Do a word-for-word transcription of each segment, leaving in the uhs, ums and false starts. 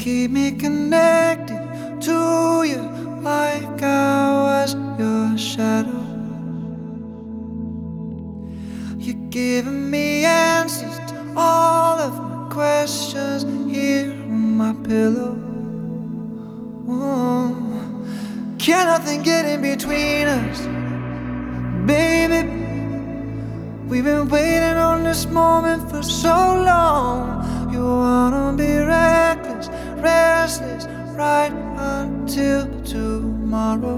keep me connected to you like I was your shadow. You're giving me answers to all of my questions here on my pillow. Whoa. Can nothing get in between us, baby? We've been waiting on this moment for so long. You wanna be reckless, restless, right until tomorrow.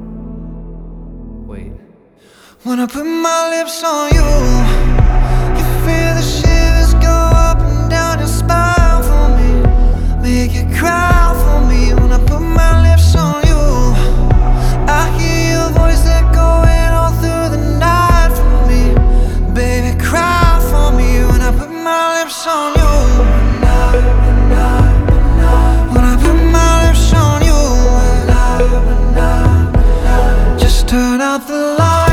Wait. When I put my lips on you, you feel the shivers go up and down your spine for me, make you cry for me. When I put my lips on you, I hear your voice echoing all through the night for me. Baby, cry for me when I put my lips on you. When I put my lips on you, just turn out the light.